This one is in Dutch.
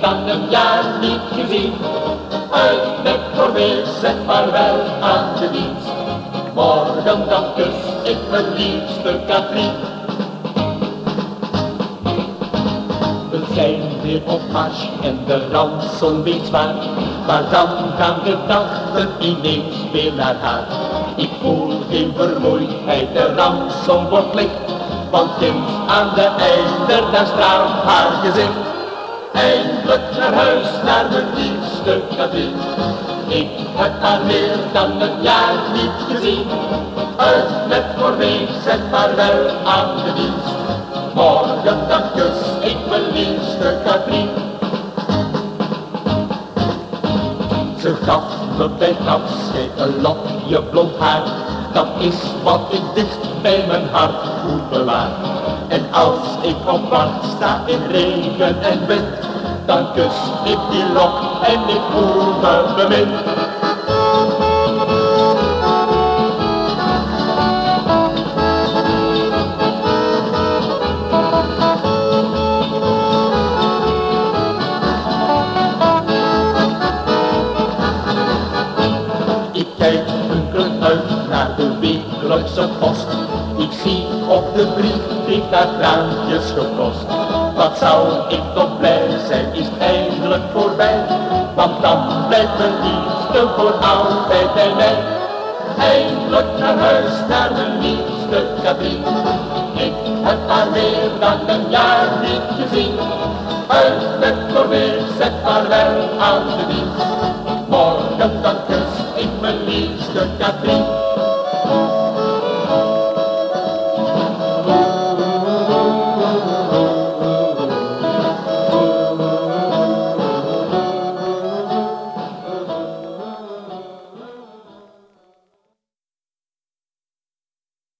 dan een jaar niet gezien. Uit met Corvée, zeg vaarwel aan de dienst. Morgen dan kus ik mijn liefste Katrien. We zijn weer op marsch en de ransom weegt zwaar. Maar dan gaan gedachten ineens weer naar haar. Ik voel geen vermoeidheid, de ransom wordt licht. Want ginds aan de einder, daar straalt haar gezicht. Eindelijk naar huis, naar mijn liefste Katrien. Ik heb haar meer dan een jaar niet gezien. Uit met Corvée, zeg vaarwel aan de dienst. Morgen dan kus ik mijn liefste Katrien. Ze gaf me bij het afscheid een lokje blond haar. Dat is wat ik dicht bij mijn hart goed bewaar. En als ik op wacht sta in regen en wind, dan kus ik die lok en ik voel me bemind. Ik kijk hunkerend uit naar de wekelijkse post. Ik zie op de brief, heeft daar traantjes gekost. Wat zou ik toch blij zijn, is eindelijk voorbij. Want dan blijft mijn liefste voor altijd bij mij. Eindelijk naar huis, naar mijn liefste Katrien. Ik heb haar meer dan een jaar niet gezien. Uit met Corvée, zeg vaarwel aan de dienst. Morgen dan kus ik mijn liefste Katrien.